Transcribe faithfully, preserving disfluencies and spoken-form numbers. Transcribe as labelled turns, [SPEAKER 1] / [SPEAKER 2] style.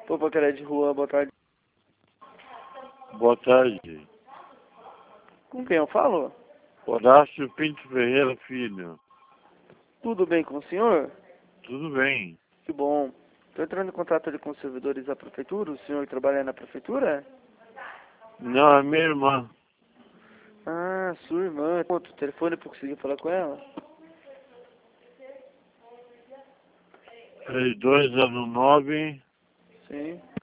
[SPEAKER 1] Pô, Paqueré de Rua, boa tarde.
[SPEAKER 2] Boa tarde.
[SPEAKER 1] Com quem eu falo?
[SPEAKER 2] Horácio Pinto Ferreira Filho.
[SPEAKER 1] Tudo bem com o senhor?
[SPEAKER 2] Tudo bem?
[SPEAKER 1] Que bom. Estou entrando em contato ali com os servidores da prefeitura. O senhor trabalha na prefeitura?
[SPEAKER 2] Não, é minha irmã.
[SPEAKER 1] Ah, sua irmã. Outro telefone para conseguir falar com ela?
[SPEAKER 2] três dois zero nove
[SPEAKER 1] Sim.